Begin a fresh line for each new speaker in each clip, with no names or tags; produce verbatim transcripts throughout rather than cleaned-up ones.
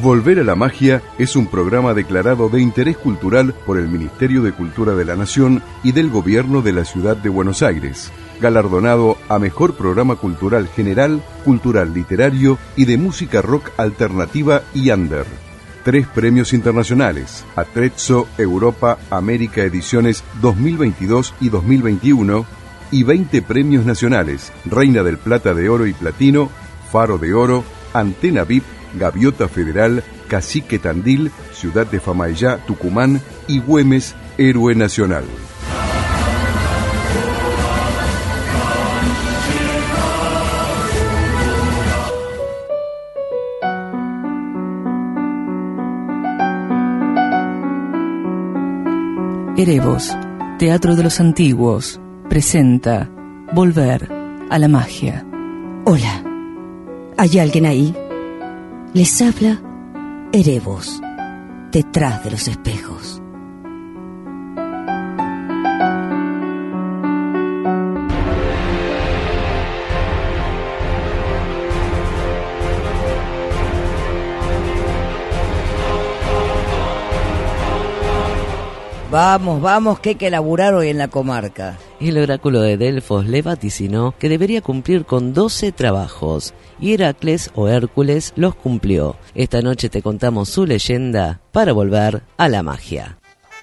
Volver a la Magia es un programa declarado de interés cultural por el Ministerio de Cultura de la Nación y del Gobierno de la Ciudad de Buenos Aires, galardonado a Mejor Programa Cultural General, Cultural Literario y de Música Rock Alternativa y Under. Tres premios internacionales, Atrezzo Europa América Ediciones dos mil veintidós y dos mil veintiuno, y veinte premios nacionales, Reina del Plata de Oro y Platino, Faro de Oro, Antena V I P, Gaviota Federal, Cacique Tandil, Ciudad de Famaillá, Tucumán y Güemes, Héroe Nacional.
Erevos, Teatro de los Antiguos, presenta Volver a la Magia.
Hola, ¿hay alguien ahí? Les habla Erevos, detrás de los espejos.
Vamos, vamos, que hay que laburar hoy en la comarca.
El oráculo de Delfos le vaticinó que debería cumplir con doce trabajos, y Heracles o Hércules los cumplió. Esta noche te contamos su leyenda para volver a la magia.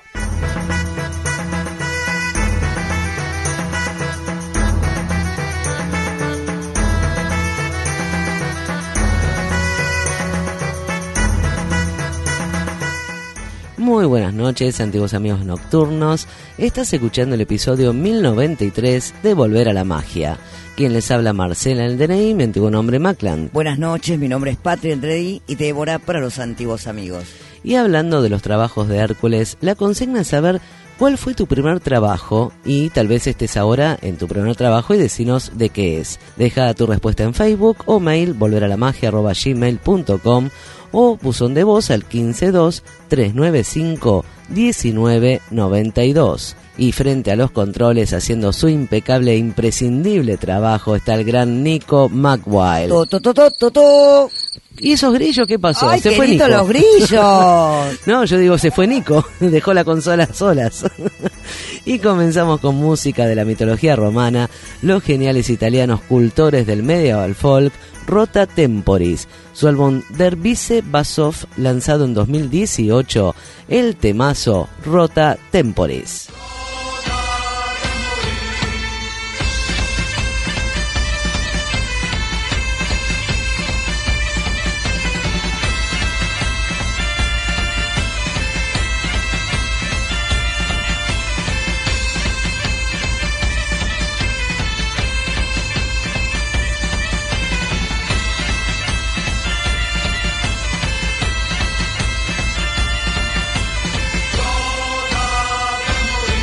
Muy buenas noches, antiguos amigos nocturnos. Estás escuchando el episodio mil noventa y tres de Volver a la Magia. Quien les habla, Marcela el D N I, mi antiguo nombre Maclan.
Buenas noches, mi nombre es Patria el D N I y Débora para los antiguos amigos.
Y hablando de los trabajos de Hércules, la consigna es saber cuál fue tu primer trabajo y tal vez estés ahora en tu primer trabajo y decinos de qué es. Deja tu respuesta en Facebook o mail volveralamagia arroba gmail punto com o buzón de voz al quince dos, tres nueve cinco, diecinueve noventa y dos. Y frente a los controles, haciendo su impecable e imprescindible trabajo, está el gran Nico McWild.
To, to, to, to, to, to.
¿Y esos grillos qué pasó?
¡Ay,
se
qué
fue
lindo
Nico.
Los grillos!
No, yo digo, se fue Nico, dejó la consola solas. Y comenzamos con música de la mitología romana, los geniales italianos cultores del medieval folk, Rota Temporis, su álbum Der Vice Basov, lanzado en dos mil dieciocho, el temazo Rota Temporis.
Rota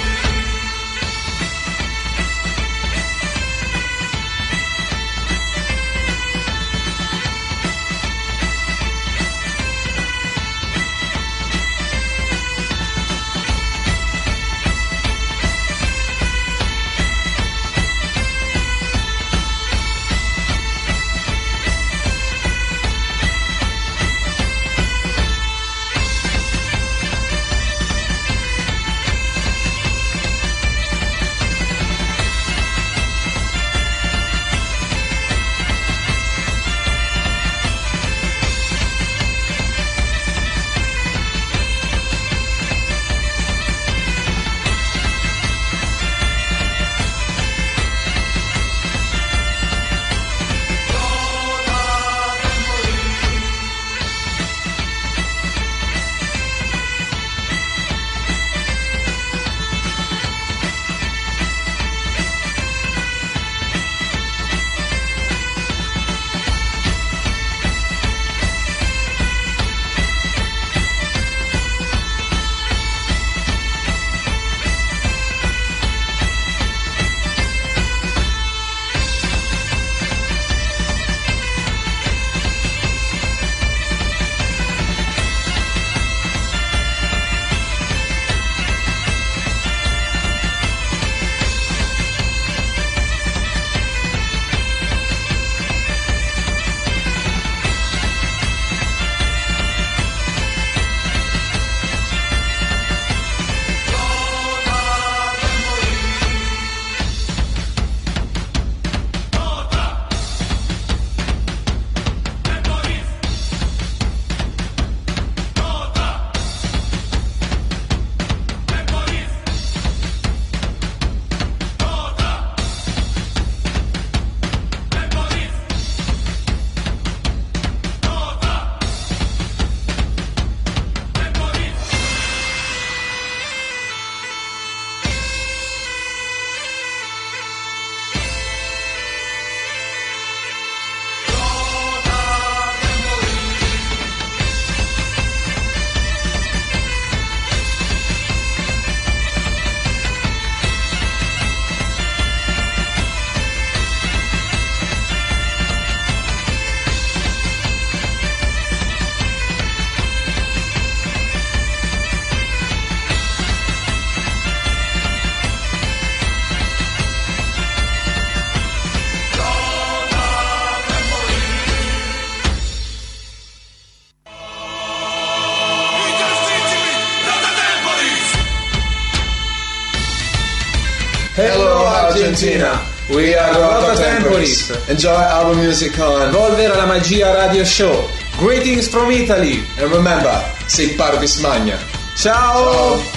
Argentina. We are Rota Temporis.
Enjoy our music on
Volver alla Magia Radio Show. Greetings from Italy.
And remember, Sic Parvis Magna.
Ciao! Ciao.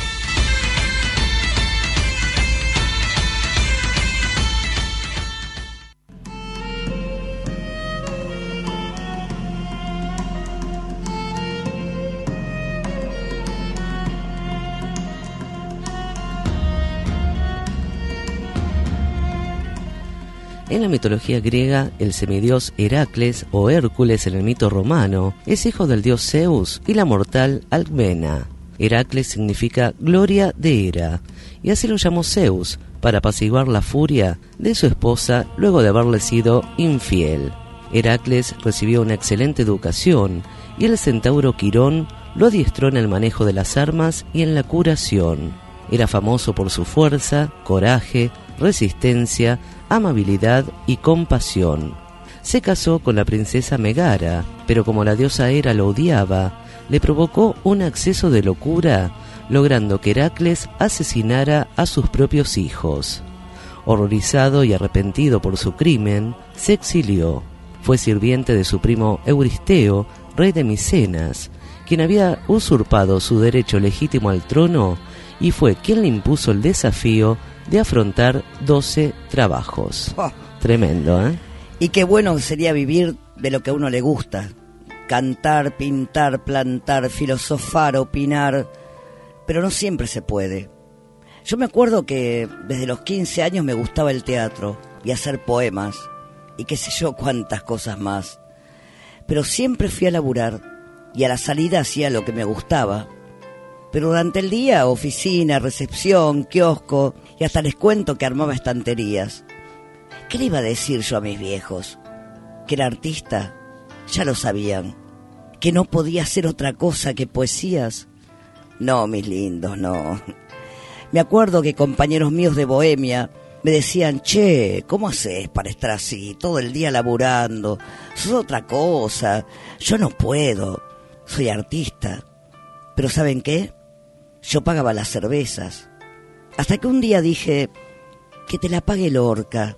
En la mitología griega, el semidios Heracles, o Hércules en el mito romano, es hijo del dios Zeus y la mortal Alcmena. Heracles significa gloria de Hera, y así lo llamó Zeus, para apaciguar la furia de su esposa luego de haberle sido infiel. Heracles recibió una excelente educación, y el centauro Quirón lo adiestró en el manejo de las armas y en la curación. Era famoso por su fuerza, coraje, resistencia, amabilidad y compasión. Se casó con la princesa Megara, pero como la diosa Hera lo odiaba, le provocó un acceso de locura, logrando que Heracles asesinara a sus propios hijos. Horrorizado y arrepentido por su crimen, se exilió. Fue sirviente de su primo Euristeo, rey de Micenas, quien había usurpado su derecho legítimo al trono, y fue quien le impuso el desafío de afrontar doce trabajos. Oh. Tremendo, ¿eh?
Y qué bueno sería vivir de lo que a uno le gusta. Cantar, pintar, plantar, filosofar, opinar. Pero no siempre se puede. Yo me acuerdo que desde los quince años me gustaba el teatro y hacer poemas y qué sé yo cuántas cosas más. Pero siempre fui a laburar y a la salida hacía lo que me gustaba. Pero durante el día, oficina, recepción, kiosco, y hasta les cuento que armaba estanterías. ¿Qué le iba a decir yo a mis viejos? ¿Que era artista? Ya lo sabían. ¿Que no podía hacer otra cosa que poesías? No, mis lindos, no. Me acuerdo que compañeros míos de Bohemia me decían, che, ¿cómo haces para estar así, todo el día laburando? Sos otra cosa, yo no puedo, soy artista. Pero ¿saben qué? Yo pagaba las cervezas. Hasta que un día dije, que te la pague Lorca.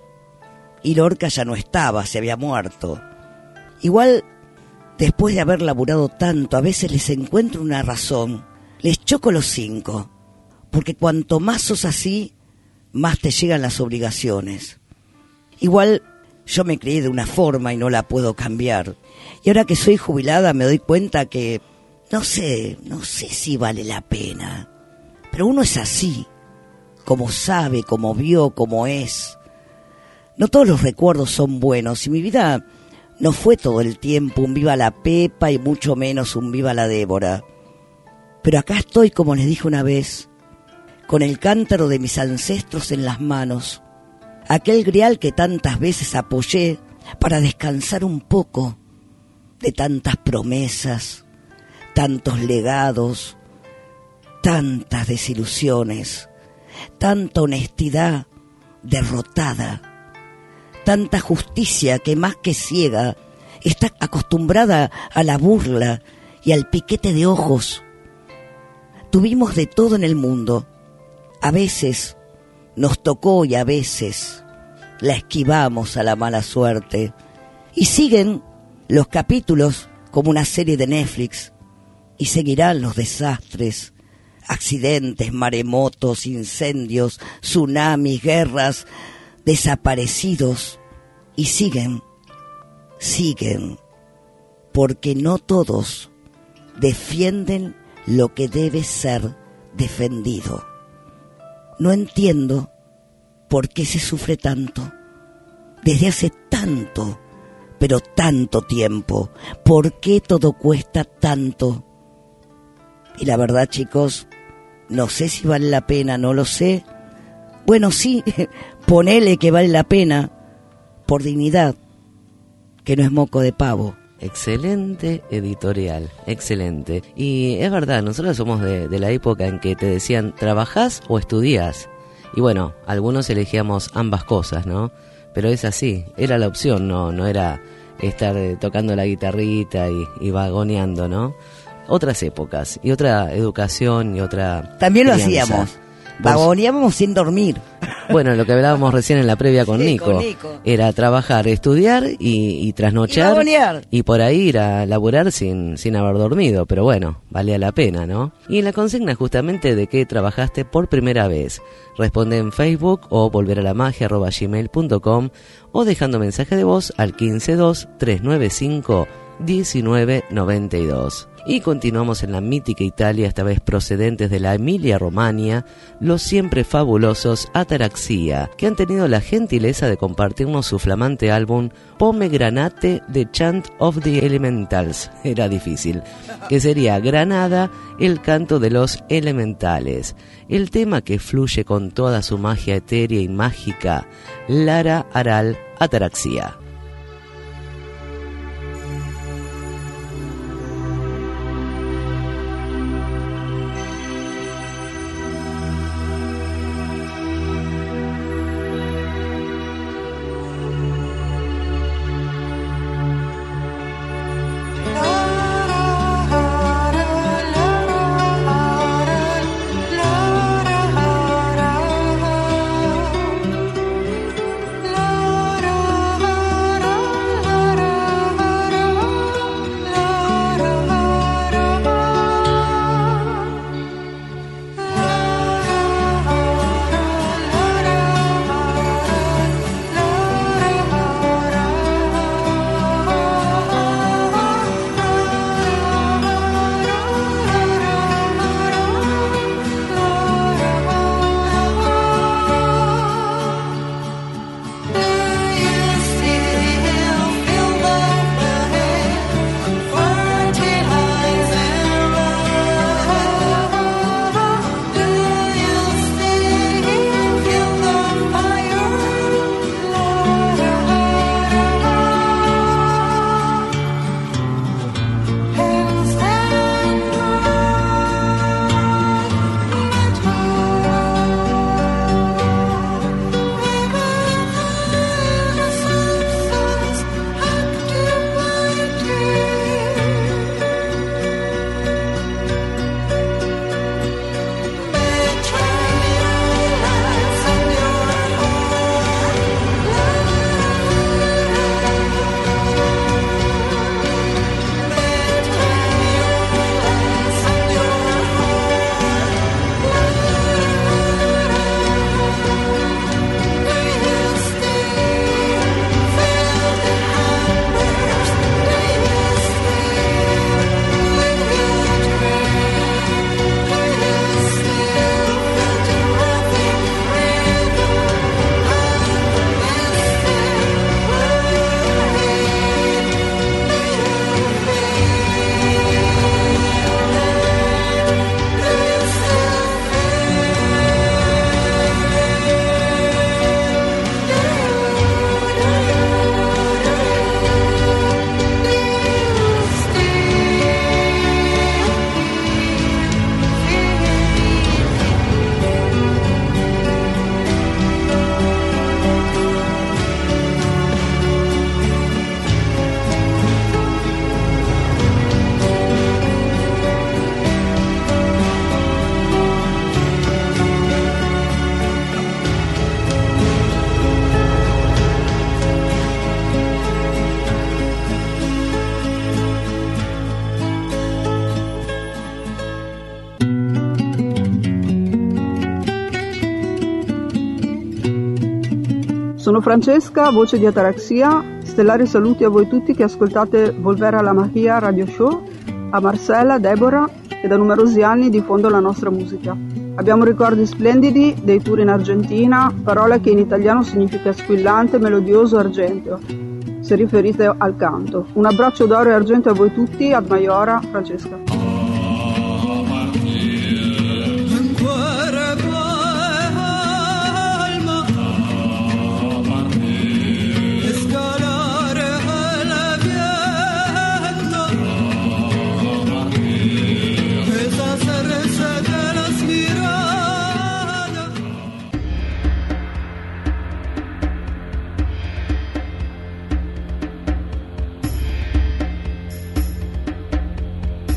Y Lorca ya no estaba, se había muerto. Igual, después de haber laburado tanto, a veces les encuentro una razón. Les choco los cinco. Porque cuanto más sos así, más te llegan las obligaciones. Igual, yo me crié de una forma y no la puedo cambiar. Y ahora que soy jubilada me doy cuenta que No sé, no sé si vale la pena. Pero uno es así, como sabe, como vio, como es. No todos los recuerdos son buenos y mi vida no fue todo el tiempo un viva la Pepa y mucho menos un viva la Débora. Pero acá estoy, como les dije una vez, con el cántaro de mis ancestros en las manos. Aquel grial que tantas veces apoyé para descansar un poco de tantas promesas, tantos legados, tantas desilusiones, tanta honestidad derrotada, tanta justicia que más que ciega está acostumbrada a la burla y al piquete de ojos. Tuvimos de todo en el mundo. A veces nos tocó y a veces la esquivamos a la mala suerte. Y siguen los capítulos como una serie de Netflix. Y seguirán los desastres, accidentes, maremotos, incendios, tsunamis, guerras, desaparecidos. Y siguen, siguen, porque no todos defienden lo que debe ser defendido. No entiendo por qué se sufre tanto, desde hace tanto, pero tanto tiempo. ¿Por qué todo cuesta tanto? Y la verdad, chicos, no sé si vale la pena, no lo sé. Bueno, sí, ponele que vale la pena, por dignidad, que no es moco de pavo.
Excelente editorial, excelente. Y es verdad, nosotros somos de, de la época en que te decían, ¿trabajás o estudiás? Y bueno, algunos elegíamos ambas cosas, ¿no? Pero es así, era la opción, no, no era estar eh, tocando la guitarrita y, y vagoneando, ¿no? Otras épocas y otra educación y otra
también lo
crianza.
hacíamos, vagoneábamos sin dormir.
Bueno, lo que hablábamos recién en la previa con,
Sí,
Nico,
con Nico.
era trabajar, estudiar y, y trasnochar.
Y vagonear.
Y por ahí ir a laburar sin, sin haber dormido, pero bueno, valía la pena, ¿no? Y la consigna justamente de que trabajaste por primera vez. Responde en Facebook o volveralamagia arroba gmail punto com o dejando mensaje de voz al quince dos tres nueve cinco diecinueve noventa y dos. Y continuamos en la mítica Italia, esta vez procedentes de la Emilia-Romagna, los siempre fabulosos Ataraxia, que han tenido la gentileza de compartirnos su flamante álbum Pomegranate The Chant of the Elementals, era difícil, que sería Granada, el canto de los elementales, el tema que fluye con toda su magia etérea y mágica, Lara Aral Ataraxia.
Sono Francesca, voce di Ataraxia. Stellari saluti a voi tutti che ascoltate Volver alla Magia Radio Show, a Marcella, Deborah, che da numerosi anni diffondo la nostra musica. Abbiamo ricordi splendidi dei tour in Argentina, parola che in italiano significa squillante, melodioso, argenteo, se riferite al canto. Un abbraccio d'oro e argento a voi tutti, ad Maiora, Francesca.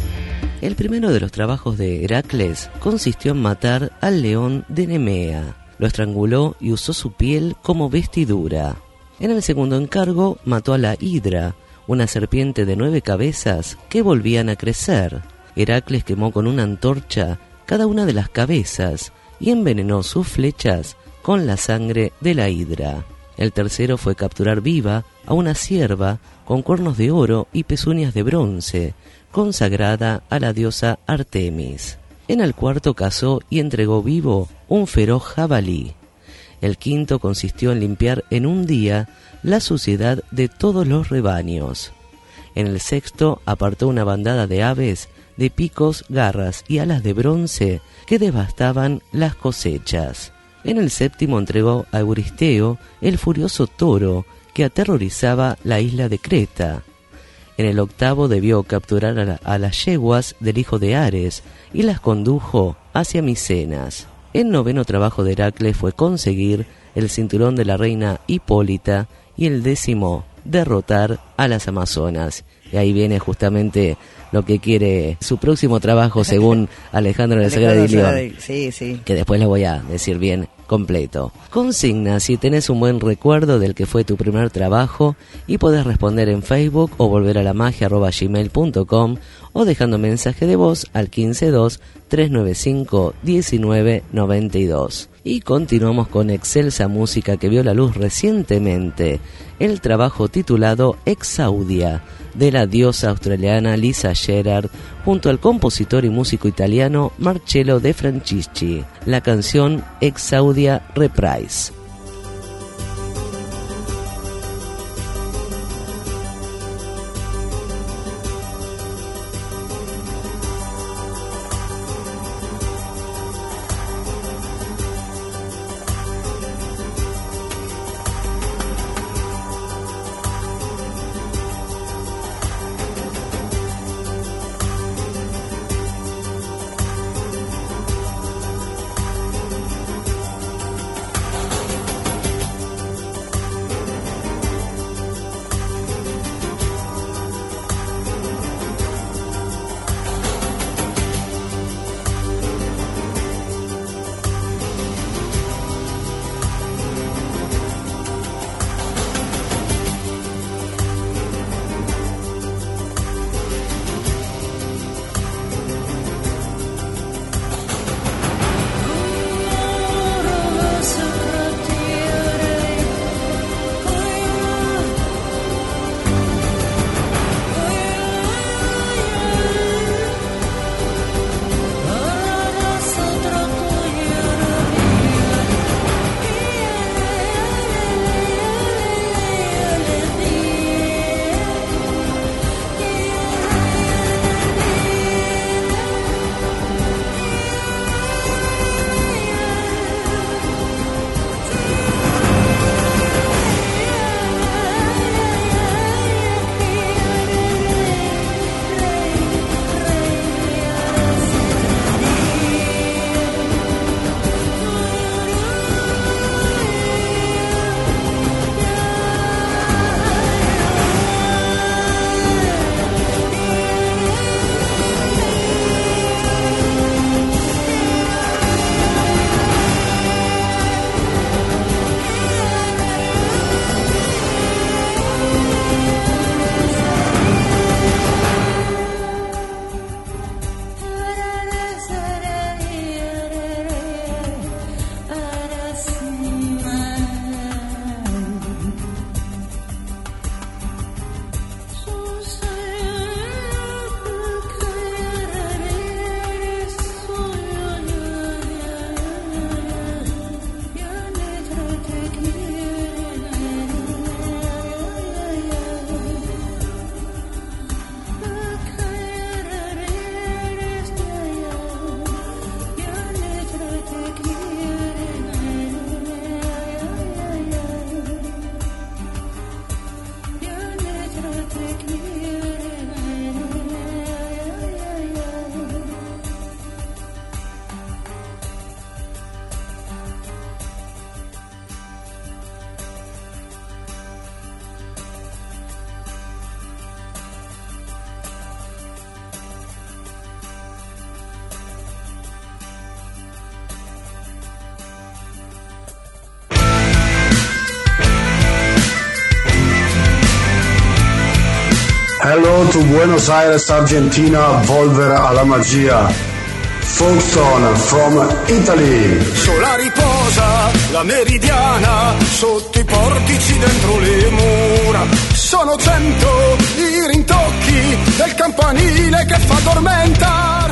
El primero de los trabajos de Heracles consistió en matar al león de Nemea. lo estranguló y usó su piel como vestidura. En el segundo encargo mató a la Hidra, una serpiente de nueve cabezas que volvían a crecer. Heracles quemó con una antorcha cada una de las cabezas y envenenó sus flechas con la sangre de la Hidra. El tercero fue capturar viva a una cierva con cuernos de oro y pezuñas de bronce, consagrada a la diosa Artemis. En el cuarto cazó y entregó vivo un feroz jabalí. El quinto consistió en limpiar en un día la suciedad de todos los rebaños. En el sexto apartó una bandada de aves de picos, garras y alas de bronce que devastaban las cosechas. En el séptimo entregó a Euristeo el furioso toro que aterrorizaba la isla de Creta. En el octavo debió capturar a, la, a las yeguas del hijo de Ares y las condujo hacia Micenas. El noveno trabajo de Heracles fue conseguir el cinturón de la reina Hipólita y el décimo derrotar a las amazonas. Y ahí viene justamente lo que quiere su próximo trabajo según Alejandro de Sagrada y León.
Sí, sí.
Que después lo voy a decir bien completo. Consigna si tenés un buen recuerdo del que fue tu primer trabajo y podés responder en Facebook o volver a la magia arroba gmail punto com o dejando mensaje de voz al quince dos, tres nueve cinco, diecinueve noventa y dos. Y continuamos con excelsa música que vio la luz recientemente, el trabajo titulado Exaudia, de la diosa australiana Lisa Gerrard, junto al compositor y músico italiano Marcello De Francisci. La canción Exaudia Reprise.
Hello to Buenos Aires, Argentina, volver a la magia. Folkestone from Italy.
Sola riposa la meridiana sotto i portici dentro le mura. Sono cento i rintocchi del campanile che fa addormentar.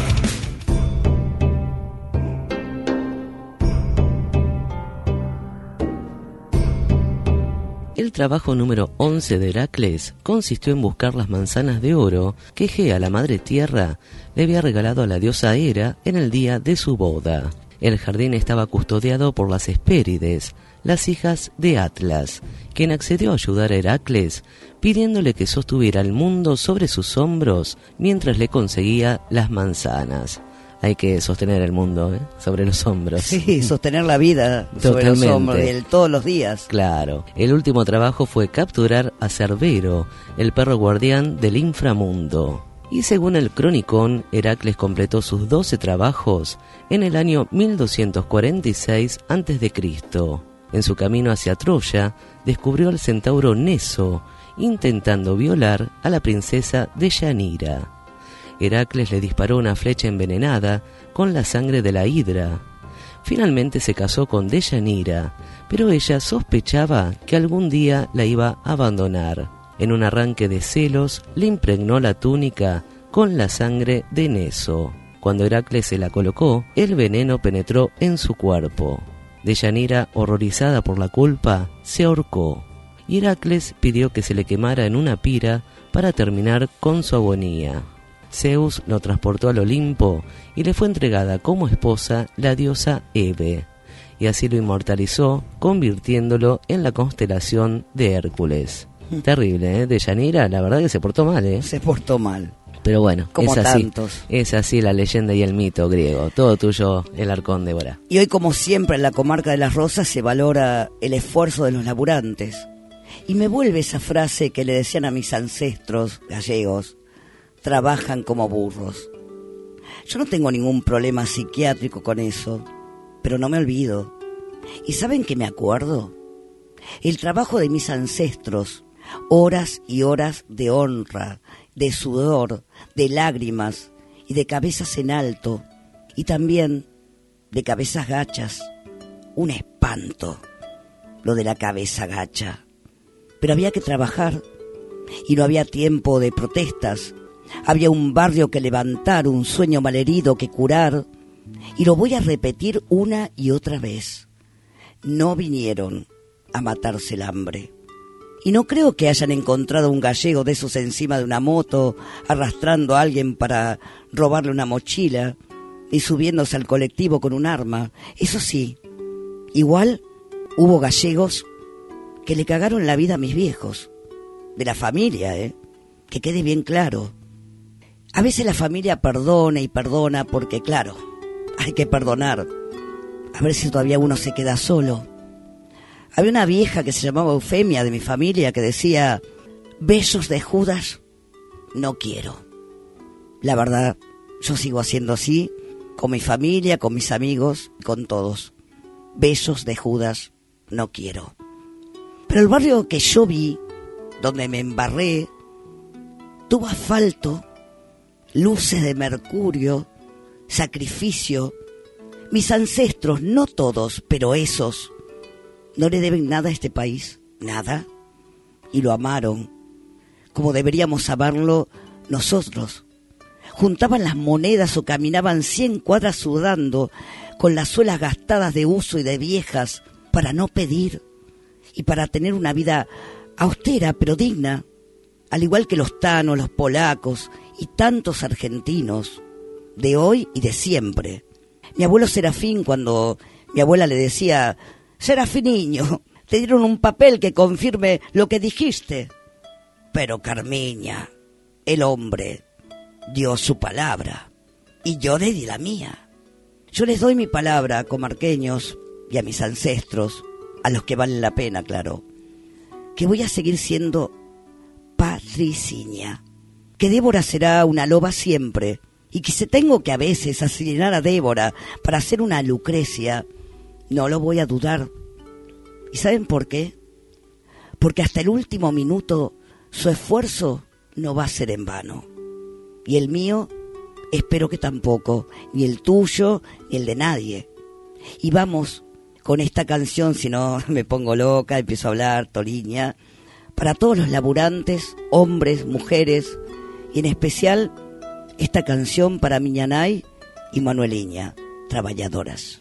El trabajo número once de Heracles consistió en buscar las manzanas de oro que Gea, la madre tierra, le había regalado a la diosa Hera en el día de su boda. El jardín estaba custodiado por las Hespérides, las hijas de Atlas, quien accedió a ayudar a Heracles, pidiéndole que sostuviera el mundo sobre sus hombros mientras le conseguía las manzanas. Hay que sostener el mundo, ¿eh? Sobre los hombros.
Sí, sostener la vida sobre los hombros el, todos los días.
Claro. El último trabajo fue capturar a Cerbero, el perro guardián del inframundo. Y según el Cronicón, Heracles completó sus doce trabajos en el año mil doscientos cuarenta y seis antes de Cristo. En su camino hacia Troya, descubrió al centauro Neso, intentando violar a la princesa Deyanira. Heracles le disparó una flecha envenenada con la sangre de la hidra. Finalmente se casó con Deyanira, pero ella sospechaba que algún día la iba a abandonar. En un arranque de celos, le impregnó la túnica con la sangre de Neso. Cuando Heracles se la colocó, el veneno penetró en su cuerpo. Deyanira, horrorizada por la culpa, se ahorcó. Y Heracles pidió que se le quemara en una pira para terminar con su agonía. Zeus lo transportó al Olimpo y le fue entregada como esposa la diosa Hebe, y así lo inmortalizó, convirtiéndolo en la constelación de Hércules. Terrible, ¿eh? Deyanira, la verdad que se portó mal, ¿eh?
Se portó mal.
Pero bueno,
como
es así,
tantos.
Es así la leyenda y el mito griego. Todo tuyo, el Arcón, Débora.
Y hoy, como siempre, en la comarca de Las Rosas se valora el esfuerzo de los laburantes. Y me vuelve esa frase que le decían a mis ancestros gallegos: trabajan como burros. Yo no tengo ningún problema psiquiátrico con eso, pero no me olvido. ¿Y saben qué me acuerdo? El trabajo de mis ancestros, horas y horas de honra, de sudor, de lágrimas y de cabezas en alto, y también de cabezas gachas. Un espanto, lo de la cabeza gacha. Pero había que trabajar, y no había tiempo de protestas. Había un barrio que levantar, un sueño malherido que curar, y lo voy a repetir una y otra vez. No vinieron a matarse el hambre. Y no creo que hayan encontrado un gallego de esos encima de una moto, arrastrando a alguien para robarle una mochila, ni subiéndose al colectivo con un arma. Eso sí, igual hubo gallegos que le cagaron la vida a mis viejos. De la familia, ¿eh? Que quede bien claro. A veces la familia perdona y perdona porque, claro, hay que perdonar. A ver si todavía uno se queda solo. Había una vieja que se llamaba Eufemia de mi familia que decía: besos de Judas no quiero. La verdad, yo sigo haciendo así, con mi familia, con mis amigos, con todos. Besos de Judas no quiero. Pero el barrio que yo vi, donde me embarré, tuvo asfalto, luces de mercurio, sacrificio. Mis ancestros, no todos, pero esos, no le deben nada a este país, nada, y lo amaron, como deberíamos amarlo nosotros. Juntaban las monedas o caminaban cien cuadras sudando, con las suelas gastadas de uso y de viejas, para no pedir, y para tener una vida austera pero digna, al igual que los tanos, los polacos y tantos argentinos, de hoy y de siempre. Mi abuelo Serafín, cuando mi abuela le decía: Serafín niño, te dieron un papel que confirme lo que dijiste. Pero Carmiña, el hombre, dio su palabra y yo le di la mía. Yo les doy mi palabra a comarqueños y a mis ancestros, a los que valen la pena, claro, que voy a seguir siendo patriciña, que Débora será una loba siempre, y que si tengo que a veces asesinar a Débora para hacer una Lucrecia, no lo voy a dudar. ¿Y saben por qué? Porque hasta el último minuto su esfuerzo no va a ser en vano. Y el mío, espero que tampoco, ni el tuyo, ni el de nadie. Y vamos con esta canción, si no me pongo loca, empiezo a hablar, toliña, para todos los laburantes, hombres, mujeres, y en especial esta canción para Miñanay y Manueliña, traballadoras.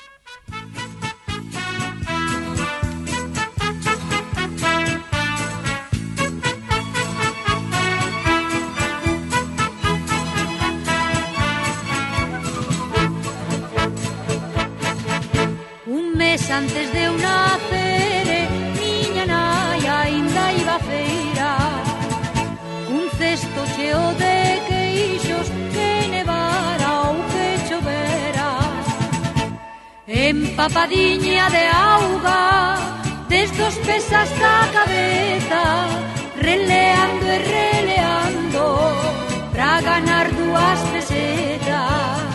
Un mes antes de eu nacer, miña nai ainda iba a feira, un cesto cheo de queixos que nevara ou que chovera, empapadiña de auga desde os pés hasta a cabeza, releando e releando pra ganar dúas pesetas.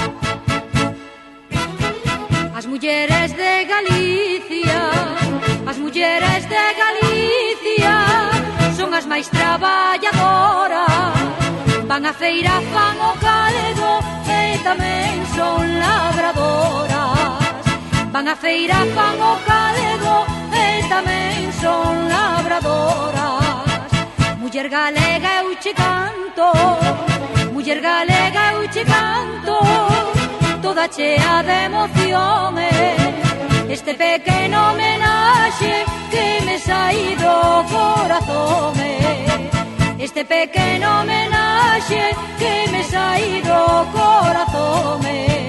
As mulleres de Galicia, as mulleres de Galicia son as máis traballadoras, van a feira, fan o caldo e tamén son labradoras, van a feira, fan o caldo e tamén son labradoras. Muller galega eu che canto, muller galega eu che canto, toda chea de emoción, este pequeno homenaxe que me sai do corazón, este pequeno homenaxe que me sai do corazón.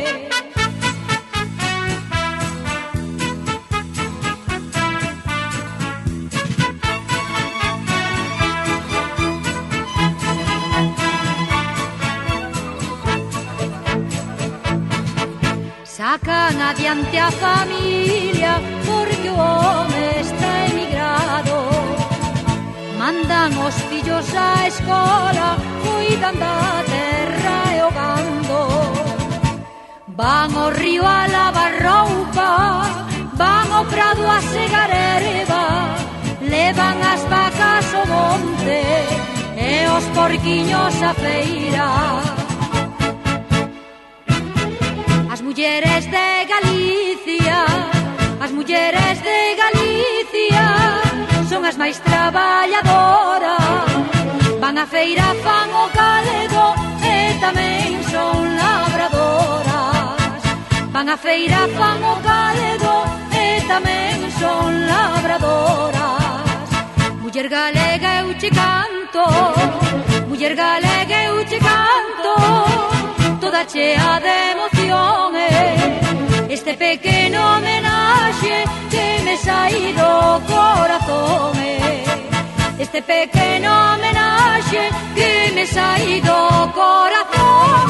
Sacan adiante a familia porque o home está emigrado, mandan os fillos á escola, cuidan da terra e o gando, van ao río a lavar roupa, van ao prado a segar erva, levan as vacas ao monte e os porquiños á feira. As mulleres de Galicia, as mulleres de Galicia son as máis traballadoras, van a feira, fan o caldo e tamén son labradoras, van a feira, fan o caldo e tamén son labradoras. Muller galega eu che canto, muller galega eu che canto, toda chea de emoción, este pequeno homenaxe que me sai do corazón, este pequeno homenaxe que me sai do corazón.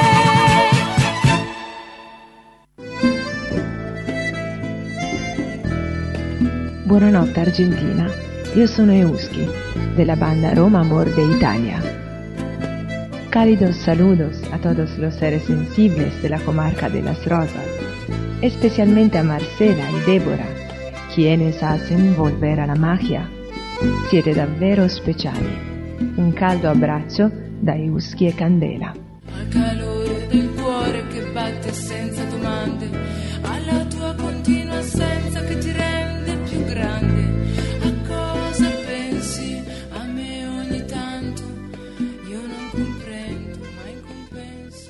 Buonanotte Argentina, io sono Euski, della banda Roma Amor de Italia. Cálidos saludos a todos los seres sensibles de la comarca de Las Rosas, especialmente a Marcela y Débora, quienes hacen volver a la magia. Siete davvero speciali. Un caldo abbraccio da Euski e Candela.
Al calore del cuore che batte senza domande, alla tua continua assenza che ti rende più grande. A cosa pensi a me ogni tanto? Io non comprendo, ma in compenso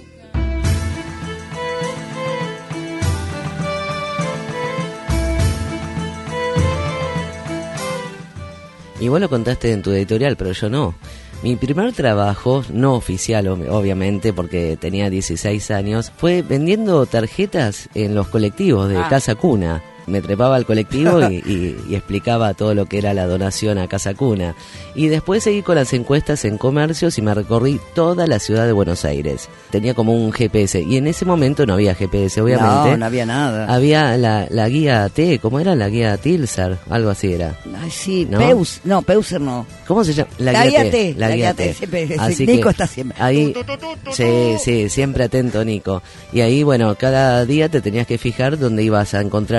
Y vos lo contaste en tu editorial, pero yo no. Mi primer trabajo, no oficial obviamente porque tenía dieciséis años, fue vendiendo tarjetas en los colectivos de ah. Casa Cuna. Me trepaba al colectivo y, y, y explicaba todo lo que era la donación a Casa Cuna. Y después seguí con las encuestas en comercios y me recorrí toda la ciudad de Buenos Aires. Tenía como un G P S y en ese momento no había G P S, obviamente.
No, no había nada.
Había la, la guía T, ¿cómo era? La guía Tilsar, algo así era.
Ay, sí, ¿no? Peus, no, Peuser no.
¿Cómo se llama?
La, la guía, guía T. T. La, la guía T. T. Siempre, así Nico está siempre.
Ahí, sí, sí, siempre atento Nico. Y ahí, bueno, cada día te tenías que fijar dónde ibas a encontrarte en una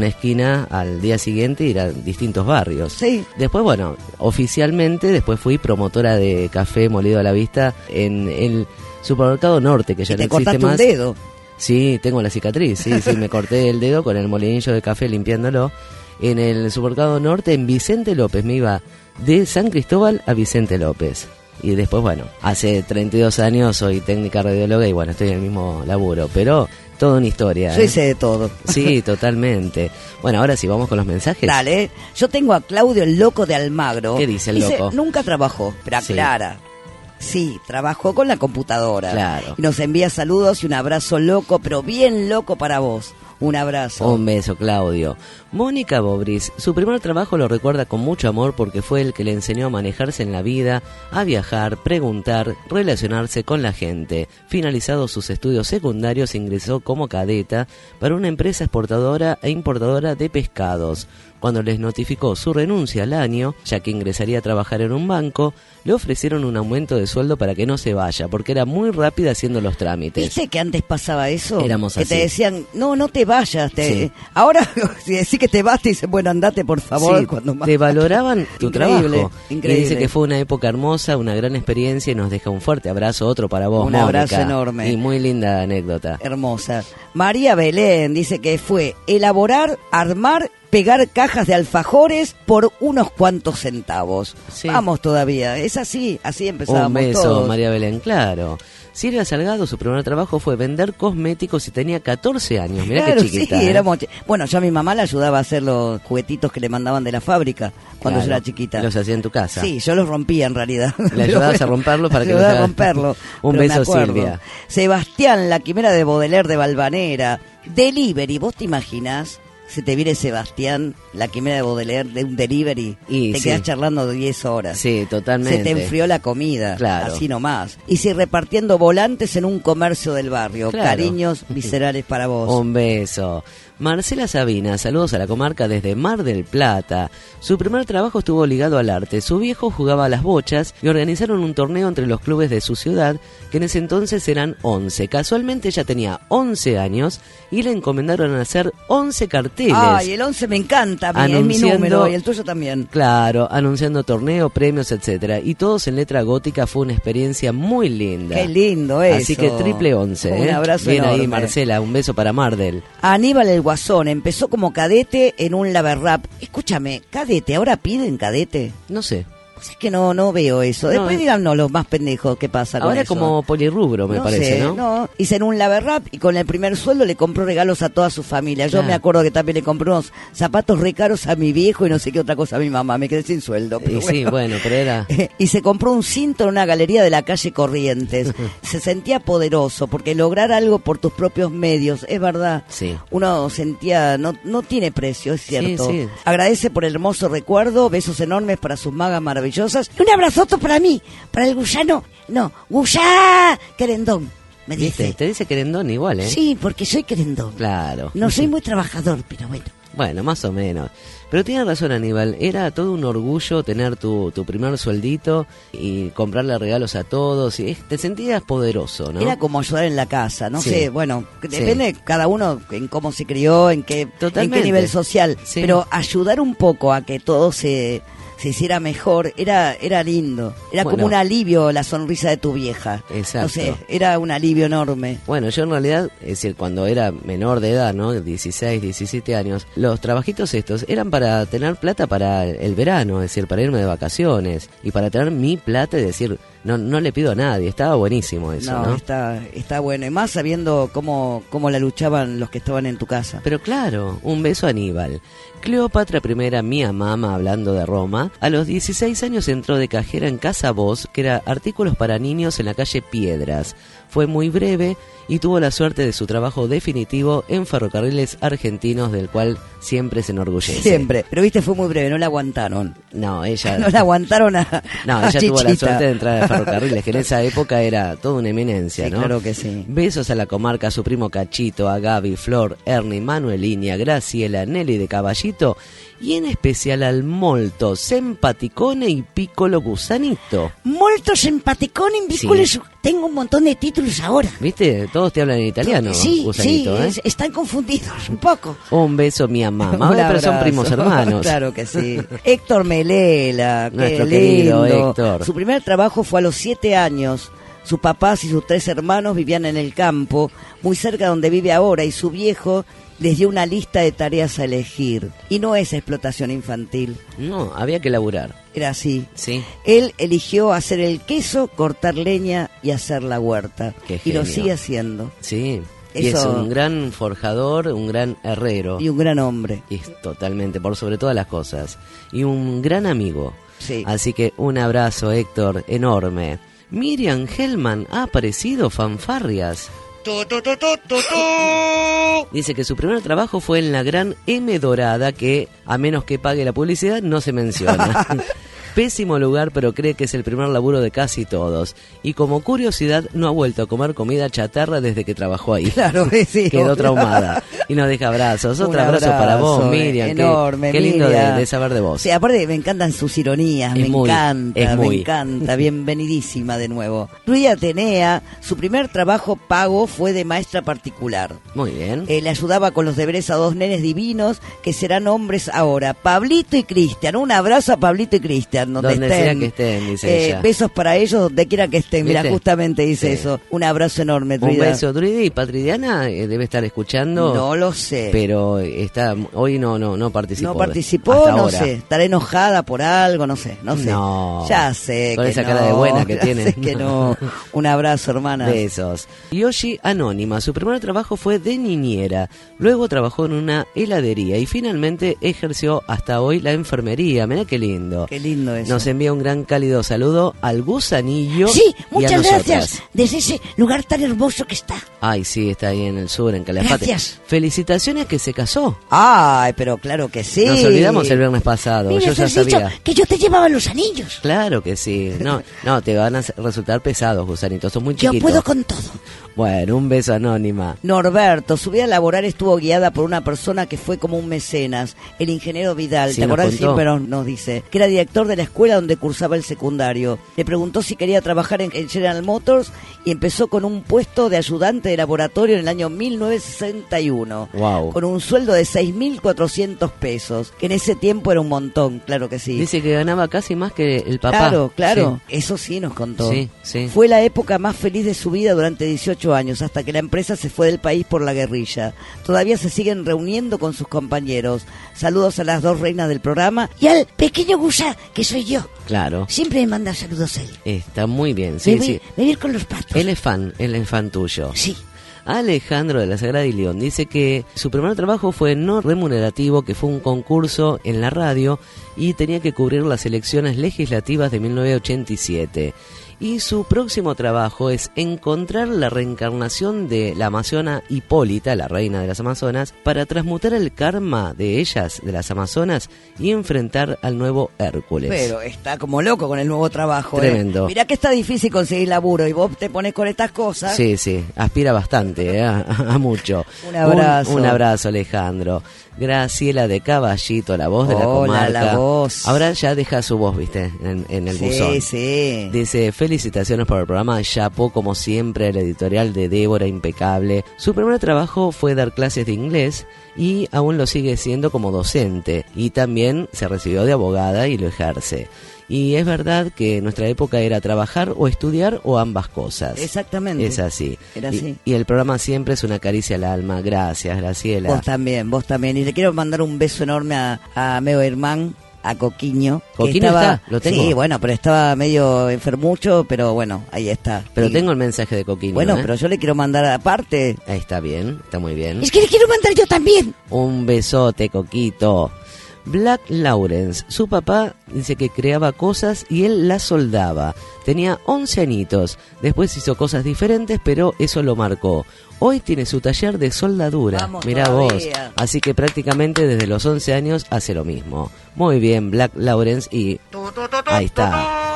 esquina al día siguiente ir a distintos barrios.
Sí.
Después, bueno, oficialmente, después fui promotora de café molido a la vista en el Supermercado Norte, que ya
¿Y
no
te
existe
cortaste
más.
un dedo?
Sí, tengo la cicatriz, sí, sí, me corté el dedo con el molinillo de café limpiándolo. En el Supermercado Norte, en Vicente López, me iba de San Cristóbal a Vicente López. Y después, bueno, hace treinta y dos años soy técnica radióloga y bueno, estoy en el mismo laburo, pero toda una historia.
Yo
¿eh?
hice de todo.
Sí, totalmente. Bueno, ahora sí, vamos con los mensajes.
Dale, yo tengo a Claudio, el loco de Almagro.
¿Qué dice el
dice,
loco?
Nunca trabajó, pero
Sí.
aclara. Sí, trabajó con la computadora.
Claro.
Y nos envía saludos y un abrazo loco, pero bien loco para vos. Un abrazo.
Un beso, Claudio. Mónica Bobris, su primer trabajo lo recuerda con mucho amor porque fue el que le enseñó a manejarse en la vida, a viajar, preguntar, relacionarse con la gente. Finalizados sus estudios secundarios, ingresó como cadeta para una empresa exportadora e importadora de pescados. Cuando les notificó su renuncia al año, ya que ingresaría a trabajar en un banco, le ofrecieron un aumento de sueldo para que no se vaya, porque era muy rápida haciendo los trámites.
¿Viste que antes pasaba eso?
Éramos
que
así.
te decían, no, no te vayas. Te...
Sí.
Ahora, si decís que te vas, te dicen, bueno, andate por favor.
Sí,
cuando más...
te valoraban tu
Increíble,
trabajo.
increíble.
Y dice que fue una época hermosa, una gran experiencia y nos deja un fuerte abrazo, otro para vos,
Un
Mónica.
abrazo enorme.
Y muy linda anécdota.
Hermosa. María Belén dice que fue elaborar, armar, pegar cajas de alfajores por unos cuantos centavos.
Sí.
Vamos todavía. Es así, así empezábamos
Un beso,
todos.
María Belén, claro. Silvia Salgado, su primer trabajo fue vender cosméticos y tenía catorce años. Mirá
Claro,
qué chiquita.
sí,
¿eh?
éramos chi- Bueno, yo a mi mamá la ayudaba a hacer los juguetitos que le mandaban de la fábrica cuando
Claro,
yo era chiquita.
Los hacía en tu casa.
Sí, yo los rompía en realidad.
Le ayudabas a romperlos para que no
ayudaba
se
a
haga-
romperlo.
Un
pero me
beso,
acuerdo.
Silvia.
Sebastián, la quimera de Baudelaire de Valvanera. Delivery, ¿vos te imaginás? Si te viene Sebastián, la quimera de Baudelaire, de un delivery,
Y
te
sí.
quedás charlando diez horas.
Sí, totalmente.
Se te enfrió la comida,
Claro.
así nomás. Y si repartiendo volantes en un comercio del barrio.
Claro.
Cariños viscerales para vos.
Un beso. Marcela Sabina, saludos a la comarca desde Mar del Plata. Su primer trabajo estuvo ligado al arte. Su viejo jugaba a las bochas y organizaron un torneo entre los clubes de su ciudad, que en ese entonces eran once. Casualmente ella tenía once años y le encomendaron hacer once carteles.
Ay, el once me encanta, a mí, es mi
Anunciando-
número y el tuyo también.
Claro, anunciando torneo, premios, etcétera. Y todos en letra gótica. Fue una experiencia muy linda.
Qué lindo eso.
Así que triple once.
Un
¿eh?
abrazo
Bien ahí,
enorme.
Marcela, un beso para Mardel.
Aníbal el Guasón empezó como cadete en un lavarrap. Escúchame, cadete, ¿ahora piden cadete?
No sé.
Pues es que no no veo eso.
No,
Después
eh.
díganos los más pendejos qué pasa con
Ahora
eso.
como polirrubro, me
No
parece,
sé,
¿no?
No, hice en un lavarrap y con el primer sueldo le compró regalos a toda su familia. Yo
Claro.
me acuerdo que también le compré unos zapatos re caros a mi viejo y no sé qué otra cosa a mi mamá. Me quedé sin sueldo. Pero
Y sí, bueno, pero era...
y se compró un cinto en una galería de la calle Corrientes. Se sentía poderoso porque lograr algo por tus propios medios, es verdad.
Sí.
Uno sentía, no, no tiene precio, es cierto.
Sí, sí.
Agradece por el hermoso recuerdo, besos enormes para sus magas maravillosas. Y un abrazoto para mí, para el guyano, no, Guyá Querendón, me
¿Viste?
dice.
Te dice querendón igual, ¿eh?
Sí, porque soy querendón.
Claro.
No soy muy trabajador, pero bueno.
Bueno, más o menos. Pero tiene razón, Aníbal. Era todo un orgullo tener tu, tu primer sueldito y comprarle regalos a todos. Y es- te sentías poderoso, ¿no?
Era como ayudar en la casa, no
Sí.
sé, bueno,
Sí.
depende de cada uno en cómo se crió, en qué, en
Totalmente.
qué nivel social,
Sí.
pero ayudar un poco a que todo se, se hiciera mejor, era era lindo, era
Bueno.
como un alivio la sonrisa de tu vieja.
Exacto.
No sé, era un alivio enorme.
Bueno, yo en realidad, es decir, cuando era menor de edad, ¿no? dieciséis, diecisiete años, los trabajitos estos eran para tener plata para el verano, es decir, para irme de vacaciones y para tener mi plata y decir, no no le pido a nadie. Estaba buenísimo eso,
No,
¿no?
está está bueno, y más sabiendo cómo cómo la luchaban los que estaban en tu casa.
Pero claro, un beso a Aníbal. Cleopatra I, mía mama, hablando de Roma, a los dieciséis años entró de cajera en Casa Voz, que era artículos para niños en la calle Piedras. Fue muy breve y tuvo la suerte de su trabajo definitivo en Ferrocarriles Argentinos, del cual siempre se enorgullece.
Siempre, pero viste, fue muy breve, no la aguantaron.
No, ella...
No la aguantaron a
No,
a
ella tuvo la
Chichita.
suerte de entrar a Ferrocarriles, que en esa época era toda una eminencia,
Sí,
¿no?
claro que sí.
Besos a la comarca, a su primo Cachito, a Gaby, Flor, Ernie, Manuelinia, Graciela, Nelly de Caballito Caballito, y en especial al molto, sempaticone y piccolo gusanito.
Molto sempaticone y piccolo
Sí.
Tengo un montón de títulos ahora.
¿Viste? Todos te hablan en italiano,
Sí,
gusanito,
sí,
¿eh?
es- están confundidos un poco.
Un beso, mi mamá.
Un
Ahora, pero son
abrazo.
primos hermanos.
Claro que sí. Héctor Melela, qué
Nuestro querido
lindo.
Héctor.
Su primer trabajo fue a los siete años. Sus papás y sus tres hermanos vivían en el campo, muy cerca de donde vive ahora, y su viejo les dio una lista de tareas a elegir. Y no es explotación infantil.
No, había que laburar.
Era así.
Sí.
Él eligió hacer el queso, cortar leña y hacer la huerta.
Qué
Y lo
genio.
sigue haciendo.
Sí. Y
Eso-
es un gran forjador, un gran herrero.
Y un gran hombre.
Y es totalmente, por sobre todas las cosas. Y un gran amigo.
Sí.
Así que un abrazo, Héctor, enorme. Miriam Hellman ha aparecido, fanfarrias. Dice que su primer trabajo fue en la gran M Dorada, que, a menos que pague la publicidad, no se menciona. Pésimo lugar, pero cree que es el primer laburo de casi todos. Y como curiosidad, no ha vuelto a comer comida chatarra desde que trabajó ahí.
Claro, sí.
Quedó
obvio.
traumada. Y nos deja abrazos. Otro
Un
abrazo, para vos,
abrazo,
Miriam. Qué-
enorme,
Qué, lindo de,
Miriam.
de saber de vos.
Sí, aparte me encantan sus ironías,
Es
me
muy,
encanta,
es
me
muy.
encanta, bienvenidísima de nuevo. Luis Atenea, su primer trabajo pago fue de maestra particular.
Muy bien.
Eh, le ayudaba con los deberes a dos nenes divinos que serán hombres ahora, Pablito y Cristian. Un abrazo a Pablito y Cristian, donde,
Donde
estén.
sea que estén, dice
Eh,
ella.
besos para ellos donde quiera que estén. Mira,
¿Viste?
justamente dice
Sí.
eso. Un abrazo enorme,
Un
Druida.
beso, Druida. Y Patridiana eh, debe estar escuchando.
No lo sé.
Pero está hoy no no no participó.
No participó,
hasta
no
ahora.
sé. Estará enojada por algo, no sé, no sé.
No.
Ya sé
Con
que
esa
no,
cara de buena que
ya
tiene.
sé que no. Un abrazo, hermana.
Besos. Yoshi Anónima, su primer trabajo fue de niñera, luego trabajó en una heladería y finalmente ejerció hasta hoy la enfermería. Mirá qué lindo.
Qué lindo eso.
Nos envía un gran cálido saludo al gusanillo.
Sí,
y a
muchas
nosotras.
gracias. Desde ese lugar tan hermoso que está.
Ay, sí, está ahí en el sur, en Calafate.
Gracias.
Felicitaciones que se casó.
Ay, pero claro que sí.
Nos olvidamos el viernes pasado,
Mira,
yo ya
has dicho
sabía.
que yo te llevaba los anillos.
Claro que sí. No, no, te van a resultar pesados, gusanitos, son muy
Yo
chiquitos.
puedo con todo.
Bueno, un beso, Anónima.
Norberto, su vida laboral estuvo guiada por una persona que fue como un mecenas, el ingeniero Vidal.
Sí,
¿Te
nos
acordás?
contó.
Siempre nos, nos dice que era director de la escuela donde cursaba el secundario. Le preguntó si quería trabajar en, en General Motors y empezó con un puesto de ayudante de laboratorio en el año mil novecientos sesenta y uno.
Wow.
Con un sueldo de seis mil cuatrocientos pesos, que en ese tiempo era un montón, claro que sí.
Dice que ganaba casi más que el papá.
Claro, claro, eso sí nos contó.
Sí, sí.
Fue la época más feliz de su vida durante dieciocho años, hasta que la empresa se fue del país por la guerrilla. Todavía se siguen reuniendo con sus compañeros. Saludos a las dos reinas del programa y al pequeño Gusa, que soy yo.
Claro.
Siempre me manda saludos él.
Está muy bien, sí,
me, voy,
sí.
me voy a ir con los patos.
Él es fan, él es fan tuyo.
Sí.
Alejandro de la Sagrada y León dice que su primer trabajo fue no remunerativo, que fue un concurso en la radio y tenía que cubrir las elecciones legislativas de mil novecientos ochenta y siete. Y su próximo trabajo es encontrar la reencarnación de la amazona Hipólita, la reina de las Amazonas, para transmutar el karma de ellas, de las Amazonas, y enfrentar al nuevo Hércules.
Pero está como loco con el nuevo trabajo.
Tremendo.
¿eh? Mirá que está difícil conseguir laburo y vos te pones con estas cosas.
Sí, sí, aspira bastante, ¿eh? a, a mucho.
Un abrazo.
Un, un abrazo, Alejandro. Graciela de Caballito, la voz de la
Hola,
comarca.
la voz.
Ahora ya deja su voz, viste, en, en el
Sí,
buzón.
sí.
Dice, felicitaciones por el programa, chapó como siempre, el editorial de Débora, impecable. Su primer trabajo fue dar clases de inglés y aún lo sigue siendo como docente. Y también se recibió de abogada y lo ejerce. Y es verdad que en nuestra época era trabajar o estudiar o ambas cosas.
Exactamente.
Es así.
Era
Y-
así.
Y, el programa siempre es una caricia al alma. Gracias, Graciela.
Vos también, vos también. Y le quiero mandar un beso enorme a, a Meo Hermán, a Coquiño. que
¿Coquiño
estaba,
está? ¿Lo tengo?
Sí, bueno, pero estaba medio enfermucho, pero bueno, ahí está.
Pero
Y-
tengo el mensaje de Coquino.
Bueno,
¿eh?
pero yo le quiero mandar aparte.
Ahí está bien, está muy bien.
Es que le quiero mandar yo también.
Un besote, Coquito. Black Lawrence, su papá dice que creaba cosas y él las soldaba. Tenía once añitos, después hizo cosas diferentes, pero eso lo marcó. Hoy tiene su taller de soldadura,
Vamos
mirá vos.
todavía.
Así que prácticamente desde los once años hace lo mismo. Muy bien, Black Lawrence, y ahí está.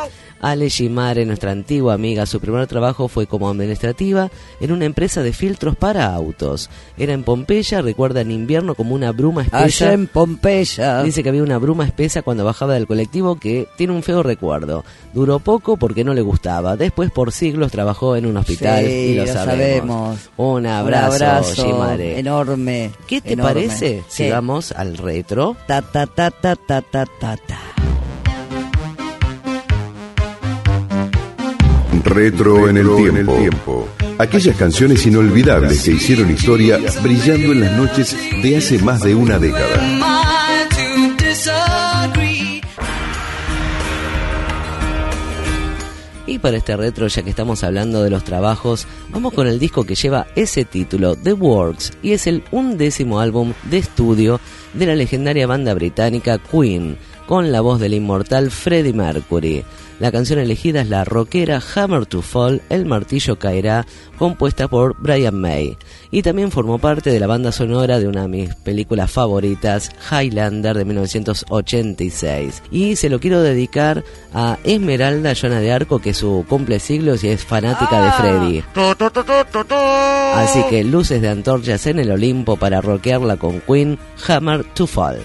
Ale Shimare, nuestra antigua amiga, su primer trabajo fue como administrativa en una empresa de filtros para autos. Era en Pompeya, recuerda en invierno como una bruma espesa.
Allá en Pompeya.
Dice que había una bruma espesa cuando bajaba del colectivo que tiene un feo recuerdo. Duró poco porque no le gustaba. Después por siglos trabajó en un hospital
sí,
y lo,
lo
sabemos.
sabemos.
Un abrazo,
un abrazo
Shimare.
enorme.
¿Qué te
enorme.
parece si
¿Qué?
vamos al retro?
Ta ta ta ta ta ta ta ta.
Retro en el tiempo. En el tiempo. Aquellas canciones inolvidables que hicieron historia brillando en las noches de hace más de una década.
Y para este retro, ya que estamos hablando de los trabajos, vamos con el disco que lleva ese título, The Works, y es el undécimo álbum de estudio de la legendaria banda británica Queen, con la voz del inmortal Freddie Mercury. La canción elegida es la rockera Hammer to Fall, El martillo caerá, compuesta por Brian May. Y también formó parte de la banda sonora de una de mis películas favoritas, Highlander, de mil novecientos ochenta y seis. Y se lo quiero dedicar a Esmeralda Joana de Arco, que su cumple siglos y es fanática ah. de Freddie. Así que luces de antorchas en el Olimpo para rockearla con Queen, Hammer to Fall.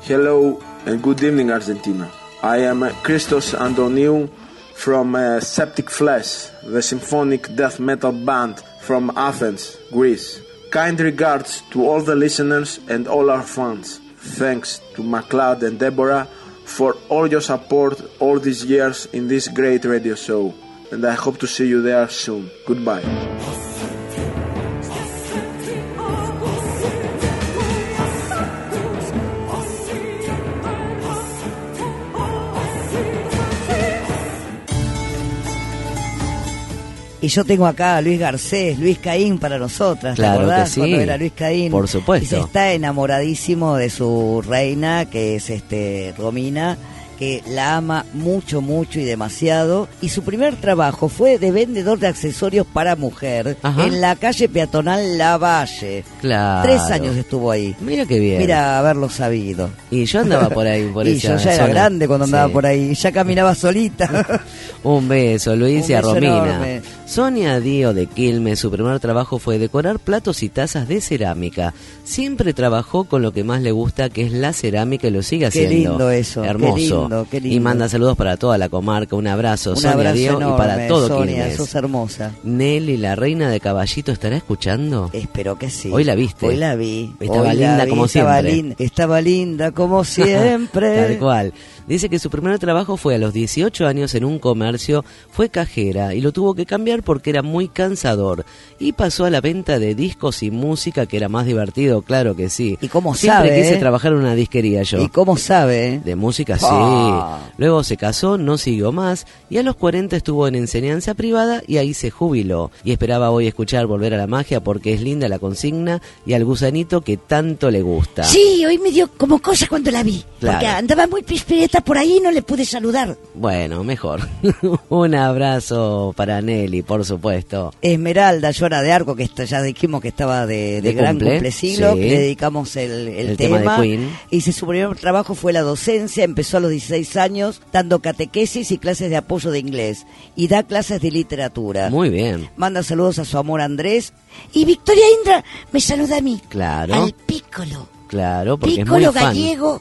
Hello and good evening, Argentina. I am uh, Christos Antoniou from uh, Septic Flesh, the symphonic death metal band from Athens, Greece. Kind regards to all the listeners and all our fans. Thanks to MacLeod and Deborah for all your support all these years in this great radio show. And I hope to see you there soon. Goodbye.
Y yo tengo acá a Luis Garcés, Luis Caín para nosotras,
Claro
¿te acordás?
que sí.
Cuando era Luis Caín.
Por supuesto.
Y se está enamoradísimo de su reina, que es este Romina, que la ama mucho, mucho y demasiado. Y su primer trabajo fue de vendedor de accesorios para mujer. Ajá. En la calle peatonal Lavalle.
Claro.
Tres años estuvo ahí.
Mira qué bien.
Mira haberlo sabido.
Y yo andaba por ahí, por
y
esa
yo ya era
zona.
grande cuando andaba
Sí.
por ahí. Ya caminaba solita.
Un beso, Luis,
Un
y a
beso
Romina.
enorme.
Sonia Dío de Quilmes, su primer trabajo fue decorar platos y tazas de cerámica. Siempre trabajó con lo que más le gusta, que es la cerámica, y lo sigue
Qué
haciendo.
lindo eso.
Hermoso.
Qué lindo, qué lindo.
Y manda saludos para toda la comarca. Un abrazo,
Un
Sonia
abrazo
Dío,
enorme,
y para todo
Sonia,
Quilmes.
sos hermosa.
Nelly, la reina de Caballito, ¿estará escuchando?
Espero que sí.
Hoy la viste.
Hoy la vi.
Estaba
Hoy
linda
la vi,
como
estaba
siempre.
Linda, estaba linda como siempre.
Tal cual. Dice que su primer trabajo fue a los dieciocho años en un comercio, fue cajera y lo tuvo que cambiar porque era muy cansador. Y pasó a la venta de discos y música, que era más divertido, claro que sí.
¿Y cómo
Siempre
sabe?
quise
eh?
trabajar en una disquería yo.
¿Y cómo sabe?
De música,
Ah.
sí. Luego se casó, no siguió más, y a los cuarenta estuvo en enseñanza privada y ahí se jubiló. Y esperaba hoy escuchar Volver a la Magia porque es linda la consigna y al gusanito que tanto le gusta.
Sí, hoy me dio como cosa cuando la vi.
Claro.
Porque andaba muy pispireta por ahí y no le pude saludar.
Bueno, mejor. Un abrazo para Nelly, por supuesto.
Esmeralda, Llora de Arco, que está, ya dijimos que estaba de, de,
De
gran
cumple,
cumplesiglo,
sí.
que le dedicamos el, el,
El tema
tema.
de Queen.
Y si su primer trabajo fue la docencia, empezó a los dieciséis años dando catequesis y clases de apoyo de inglés. Y da clases de literatura.
Muy bien.
Manda saludos a su amor Andrés.
Y Victoria Indra me saluda a mí.
Claro.
Al pícolo.
Claro, porque
Pícolo
es muy fan.
gallego.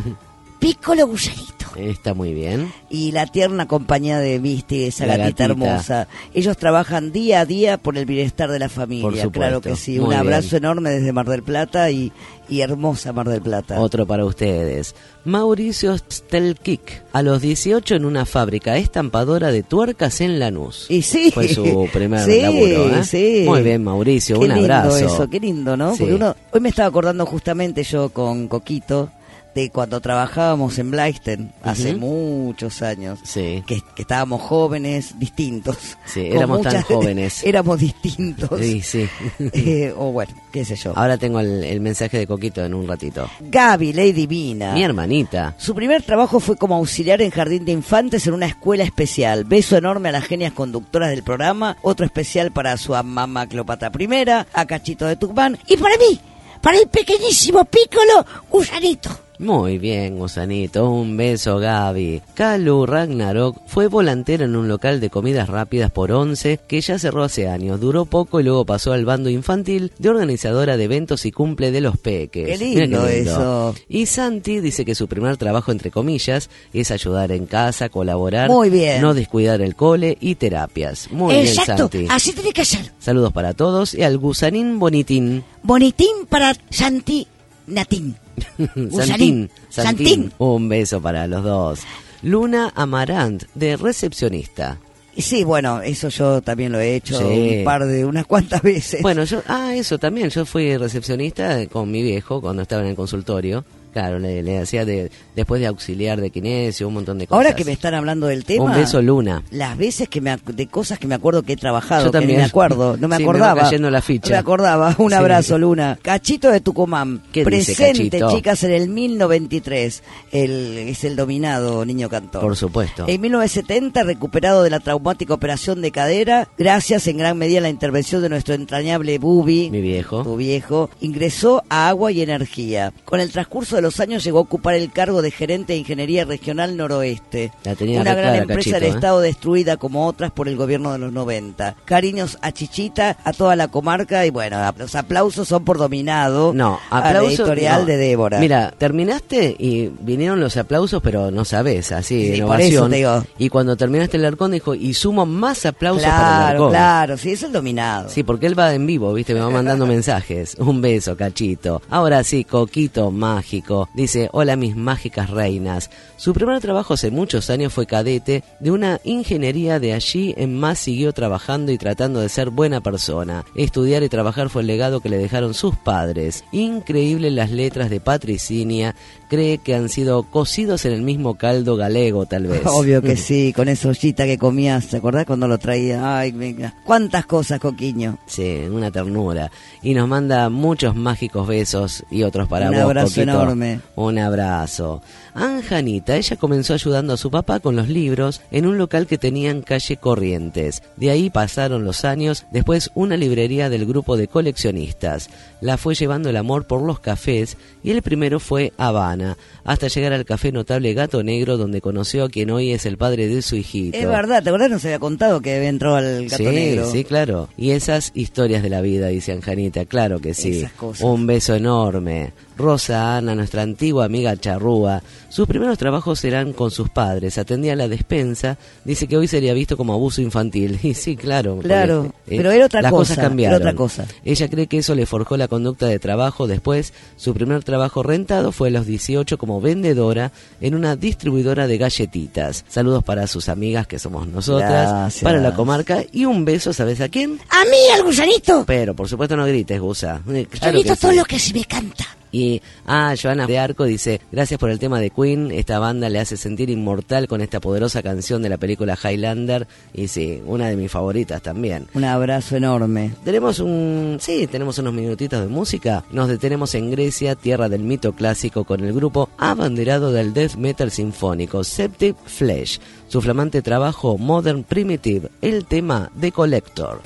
Pícolo gusanito.
Está muy bien.
Y la tierna compañía de Misty, esa
La
gatita,
gatita.
hermosa. Ellos trabajan día a día por el bienestar de la familia.
Por supuesto.
Claro que sí.
Muy
Un abrazo
bien.
enorme desde Mar del Plata y, y hermosa Mar del Plata.
Otro para ustedes. Mauricio Stelkik, a los dieciocho en una fábrica estampadora de tuercas en Lanús.
Y sí.
Fue su primer
Sí,
laburo, ¿eh?
sí.
Muy bien, Mauricio,
Qué
un
lindo
abrazo.
eso, qué lindo, ¿no?
Sí.
Porque uno, hoy me estaba acordando justamente yo con Coquito de cuando trabajábamos en Blaisten hace
Ujú.
muchos años,
Sí.
que, que estábamos jóvenes, distintos.
Sí,
Con
éramos tan
muchas-
jóvenes.
Éramos distintos.
Sí, sí.
Eh, o bueno, qué sé yo.
Ahora tengo el, el mensaje de Coquito en un ratito.
Gaby, Ley Divina.
Mi hermanita.
Su primer trabajo fue como auxiliar en jardín de infantes en una escuela especial. Beso enorme a las genias conductoras del programa. Otro especial para su mamá Cleopatra primera, a Cachito de Tucumán.
Y para mí, para el pequeñísimo pícolo gusanito.
Muy bien, gusanito. Un beso, Gaby. Calu Ragnarok fue volantera en un local de comidas rápidas por once que ya cerró hace años. Duró poco y luego pasó al bando infantil de organizadora de eventos y cumple de los peques.
Qué
Mira
lindo eso.
Y Santi dice que su primer trabajo, entre comillas, es ayudar en casa, colaborar,
Muy bien.
no descuidar el cole y terapias. Muy
Exacto,
bien, Santi.
así tiene que ser.
Saludos para todos y al gusanín bonitín.
Bonitín para Santi Natín.
Santín,
Gusanín.
Santín.
Santín.
Un beso para los dos. Luna Amarant, de recepcionista.
Y sí, bueno, eso yo también lo he hecho
Sí.
un par de, unas cuantas veces.
Bueno, yo, ah, eso también, yo fui recepcionista con mi viejo cuando estaba en el consultorio. Claro, le, le hacía de, después de auxiliar de kinesio, un montón de cosas.
Ahora que me están hablando del tema,
Un beso, Luna.
las veces que me ac- de cosas que me acuerdo que he trabajado,
Yo
que ni
también.
me acuerdo, no me
Sí, me va
acordaba.
cayendo la ficha.
No me acordaba. Un
Sí.
abrazo, Luna. Cachito de Tucumán,
¿Qué dice
presente,
Cachito?
chicas, en el mil novecientos noventa y tres. El, es el dominado niño cantor.
Por supuesto.
En mil novecientos setenta, recuperado de la traumática operación de cadera, gracias en gran medida a la intervención de nuestro entrañable Bubi,
Mi viejo.
tu viejo, ingresó a Agua y Energía. Con el transcurso de los años llegó a ocupar el cargo de gerente de Ingeniería Regional Noroeste.
La tenía
Una
re
gran
clara,
empresa
Cachito,
del
¿eh?
Estado destruida como otras por el gobierno de los noventa. Cariños a Chichita, a toda la comarca y bueno, los aplausos son por dominado.
No,
a la
aplausos.
editorial
no.
de Débora.
Mira, terminaste y vinieron los aplausos, pero no sabés, así,
Sí,
en
por eso
ovación.
te digo.
Y cuando terminaste el Arcón dijo, y sumo más aplausos para el
Claro,
Arcón.
claro, sí, eso es dominado.
Sí, porque él va en vivo, ¿viste? Me va mandando mensajes. Un beso, Cachito. Ahora sí, Coquito Mágico. Dice, hola mis mágicas reinas. Su primer trabajo hace muchos años fue cadete de una ingeniería. De allí en más siguió trabajando y tratando de ser buena persona. Estudiar y trabajar fue el legado que le dejaron sus padres. Increíble las letras de Patricinia. Cree que han sido cocidos en el mismo caldo galego, tal vez.
Obvio que sí, con esa ollita que comías, ¿te acordás cuando lo traía? Ay, venga. ¿Cuántas cosas, Coquiño?
Sí, una ternura. Y nos manda muchos mágicos besos y otros para
Un
vos,
abrazo
Coquito.
enorme.
Un abrazo. Anjanita, ella comenzó ayudando a su papá con los libros en un local que tenía en calle Corrientes. De ahí pasaron los años, después una librería del grupo de coleccionistas. La fue llevando el amor por los cafés y el primero fue Habana, hasta llegar al café notable Gato Negro, donde conoció a quien hoy es el padre de su hijito.
Es verdad, ¿te acordás? Nos había contado que había entrado al Gato
Sí,
Negro.
sí, claro. Y esas historias de la vida, dice Anjanita, claro que sí.
Esas cosas.
Un beso enorme. Rosa Ana, nuestra antigua amiga charrúa, sus primeros trabajos eran con sus padres, atendía la despensa, dice que hoy sería visto como abuso infantil. Y sí, claro.
Claro,
porque, eh,
pero era otra
las
cosa,
cosas cambiaron.
era otra cosa.
Ella cree que eso le forjó la conducta de trabajo. Después, su primer trabajo rentado fue a los dieciocho como vendedora en una distribuidora de galletitas. Saludos para sus amigas, que somos nosotras,
Gracias.
para la comarca, y un beso, ¿sabes a quién?
A mí, al gusanito.
Pero, por supuesto, no grites, Gusa. Eh, claro
Gusanito,
que
todo
sí.
lo que se me canta.
Y, ah, Joana de Arco dice, gracias por el tema de Queen, esta banda le hace sentir inmortal con esta poderosa canción de la película Highlander, y sí, una de mis favoritas también.
Un abrazo enorme.
Tenemos un, sí, tenemos unos minutitos de música, nos detenemos en Grecia, tierra del mito clásico, con el grupo abanderado del death metal sinfónico, Septic Flesh, su flamante trabajo Modern Primitive, el tema de Collector.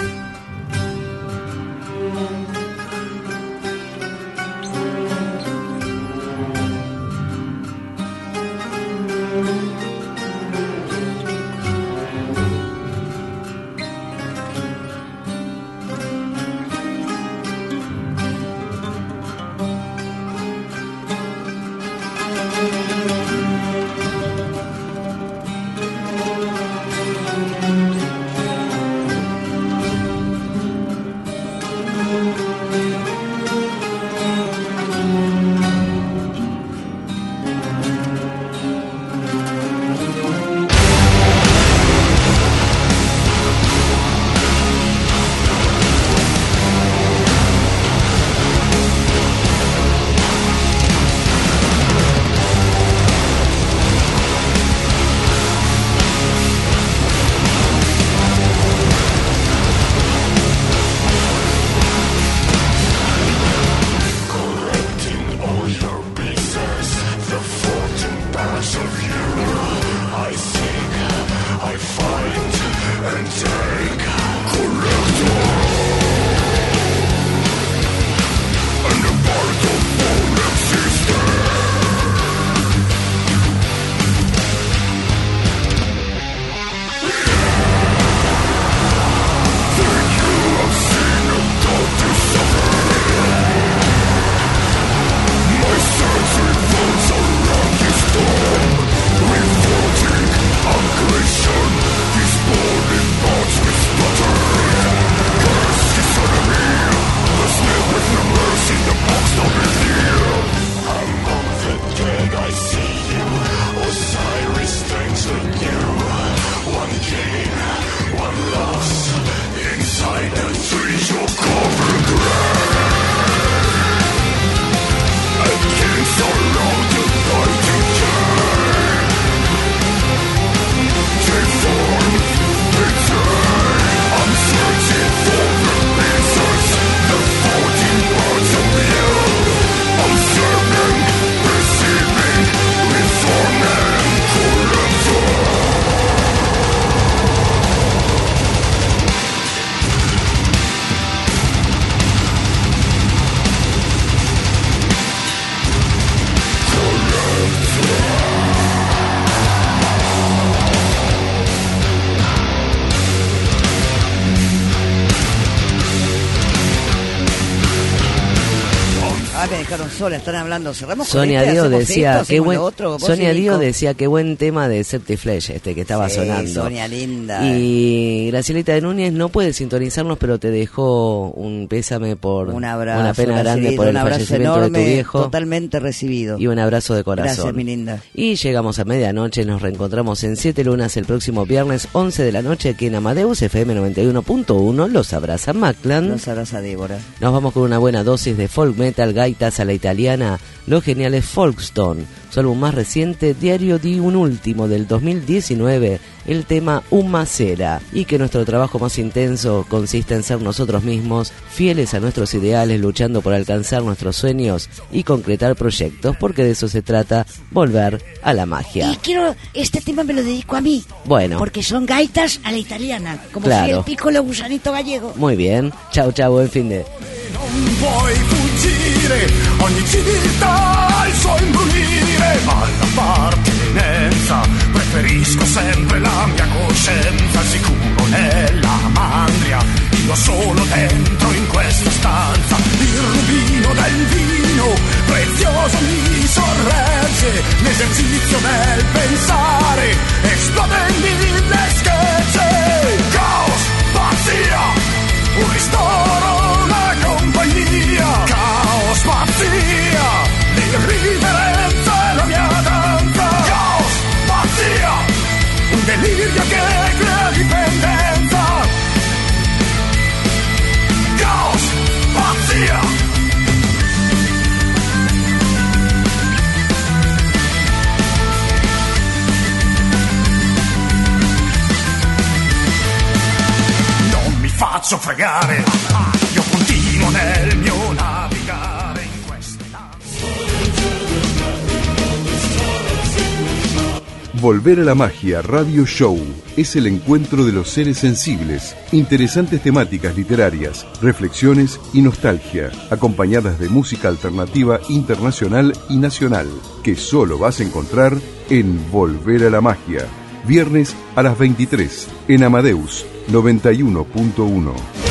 Ah, me dejaron sola, están hablando, cerramos
Sonia
con este,
Díaz
hacemos
decía,
esto,
qué
hacemos
buen,
lo otro, vos
Sonia
y Nico.
Díaz decía qué buen tema de Septic Flesh, este que estaba
Sí,
sonando.
Sonia linda.
Y Gracielita de Núñez no puede sintonizarnos, pero te dejó un pésame por
un abrazo,
una pena grande por el fallecimiento
enorme,
de tu viejo.
Totalmente recibido.
Y un abrazo de corazón.
Gracias, mi linda.
Y llegamos a medianoche, nos reencontramos en Siete Lunas el próximo viernes once de la noche aquí en Amadeus F M noventa y uno punto uno. Los abraza Maclan.
Los abraza Débora.
Nos vamos con una buena dosis de folk metal, gaitas a la italiana, los geniales Folkstone, su álbum más reciente, Diario di un Último, del dos mil diecinueve, el tema Uma Sera, y que nuestro trabajo más intenso consiste en ser nosotros mismos, fieles a nuestros ideales, luchando por alcanzar nuestros sueños y concretar proyectos, porque de eso se trata, volver a la magia.
Y quiero, este tema me lo dedico a mí.
Bueno.
Porque son gaitas a la italiana, como
Claro.
si el piccolo gusanito gallego.
Muy bien, chau chau, buen fin de...
Non puoi fuggire, ogni civiltà ha il suo imbrunire, ma l'appartenenza preferisco sempre la mia coscienza, sicuro nella mandria, io solo dentro in questa stanza, il rubino del vino prezioso mi sorregge, l'esercizio del pensare esplode in mille schegge, caos, pazzia, un ristoro, compagnia, caos, pazzia, l'irriverenza è la mia danza, caos, pazzia, un delirio che crea dipendenza, caos, pazzia. Non mi faccio fregare, io continuo nel mio navigare in queste
Volver a la Magia Radio Show es el encuentro de los seres sensibles, interesantes temáticas literarias, reflexiones y nostalgia, acompañadas de música alternativa internacional y nacional, que solo vas a encontrar en Volver a la Magia, viernes a las veintitrés, en Amadeus noventa y uno punto uno.